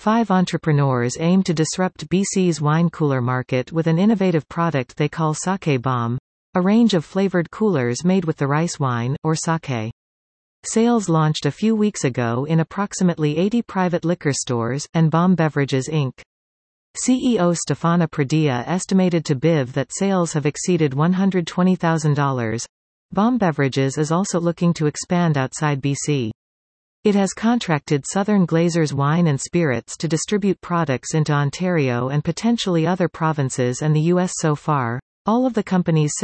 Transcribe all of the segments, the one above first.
5 entrepreneurs aim to disrupt BC's wine cooler market with an innovative product they call Sake Bomb, a range of flavored coolers made with the rice wine, or sake. Sales launched a few weeks ago in approximately 80 private liquor stores, and Bomb Beverages Inc. CEO Stefana Pradilla estimated to BIV that sales have exceeded $120,000. Bomb Beverages is also looking to expand outside BC. It has contracted Southern Glazer's Wine and Spirits to distribute products into Ontario and potentially other provinces and the U.S. so far. All of the company's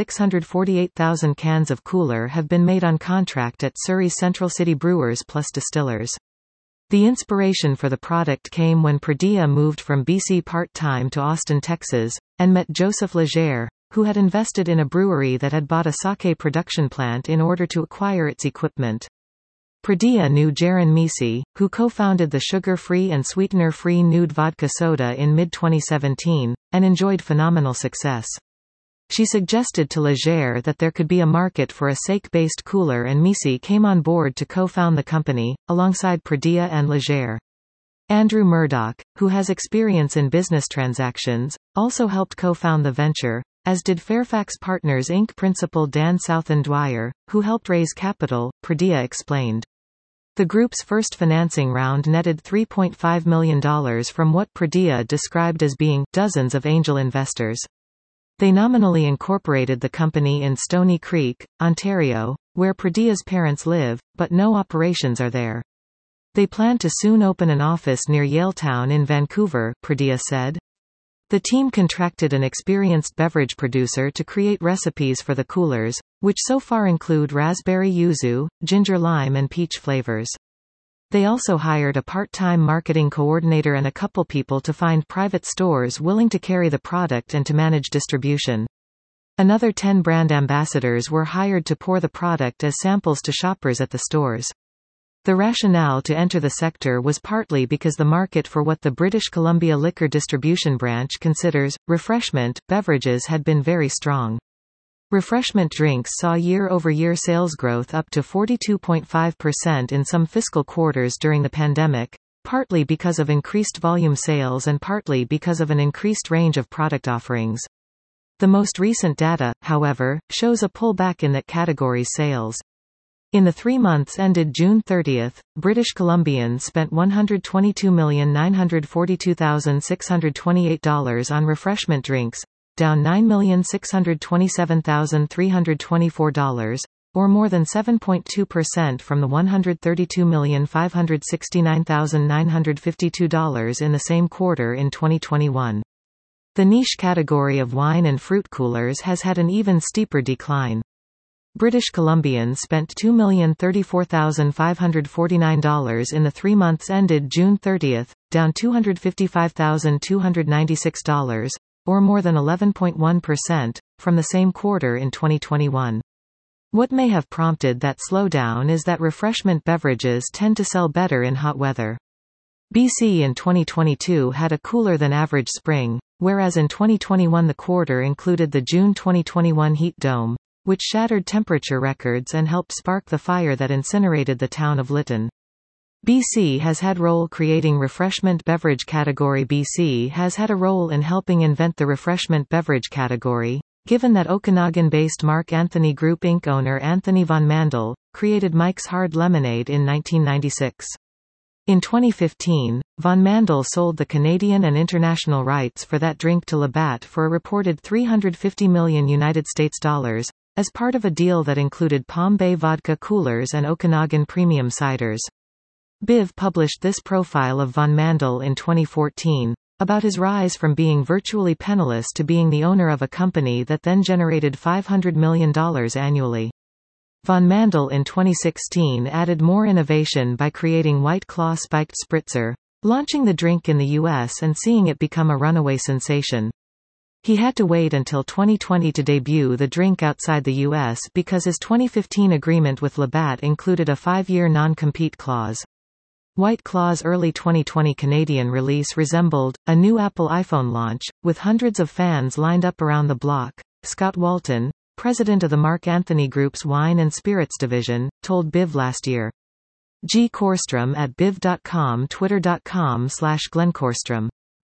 648,000 cans of cooler have been made on contract at Surrey's Central City Brewers plus Distillers. The inspiration for the product came when Pradilla moved from BC part-time to Austin, Texas, and met Joseph Legere, who had invested in a brewery that had bought a sake production plant in order to acquire its equipment. Pradilla knew Jaron Misi, who co-founded the sugar-free and sweetener-free Nude Vodka Soda in mid-2017, and enjoyed phenomenal success. She suggested to Legere that there could be a market for a sake-based cooler, and Misi came on board to co-found the company, alongside Pradilla and Legere. Andrew Murdoch, who has experience in business transactions, also helped co-found the venture, as did Fairfax Partners Inc. principal Dan Southen-Dwyer, who helped raise capital, Pradilla explained. The group's first financing round netted $3.5 million from what Pradilla described as being dozens of angel investors. They nominally incorporated the company in Stony Creek, Ontario, where Pradilla's parents live, but no operations are there. They plan to soon open an office near Yaletown in Vancouver, Pradilla said. The team contracted an experienced beverage producer to create recipes for the coolers, which so far include raspberry yuzu, ginger lime and peach flavors. They also hired a part-time marketing coordinator and a couple people to find private stores willing to carry the product and to manage distribution. Another 10 brand ambassadors were hired to pour the product as samples to shoppers at the stores. The rationale to enter the sector was partly because the market for what the British Columbia Liquor Distribution Branch considers refreshment beverages had been very strong. Refreshment drinks saw year-over-year sales growth up to 42.5% in some fiscal quarters during the pandemic, partly because of increased volume sales and partly because of an increased range of product offerings. The most recent data, however, shows a pullback in that category's sales. In the 3 months ended June 30, British Columbians spent $122,942,628 on refreshment drinks, down $9,627,324, or more than 7.2% from the $132,569,952 in the same quarter in 2021. The niche category of wine and fruit coolers has had an even steeper decline. British Columbians spent $2,034,549 in the 3 months ended June 30, down $255,296, or more than 11.1%, from the same quarter in 2021. What may have prompted that slowdown is that refreshment beverages tend to sell better in hot weather. BC in 2022 had a cooler-than-average spring, whereas in 2021 the quarter included the June 2021 heat dome, which shattered temperature records and helped spark the fire that incinerated the town of Lytton. BC has had role creating refreshment beverage category. BC has had a role in helping invent the refreshment beverage category, given that Okanagan-based Mark Anthony Group Inc. owner Anthony Von Mandel created Mike's Hard Lemonade in 1996. In 2015, Von Mandel sold the Canadian and international rights for that drink to Labatt for a reported $350 million as part of a deal that included Palm Bay vodka coolers and Okanagan premium ciders. BIV published this profile of Von Mandel in 2014, about his rise from being virtually penniless to being the owner of a company that then generated $500 million annually. Von Mandel in 2016 added more innovation by creating White Claw Spiked Spritzer, launching the drink in the US and seeing it become a runaway sensation. He had to wait until 2020 to debut the drink outside the US because his 2015 agreement with Labatt included a 5-year non-compete clause. White Claw's early 2020 Canadian release resembled a new Apple iPhone launch, with hundreds of fans lined up around the block. Scott Walton, president of the Mark Anthony Group's Wine and Spirits division, told BIV last year. G. Korstrom at biv.com, twitter.com/glenkorstrom.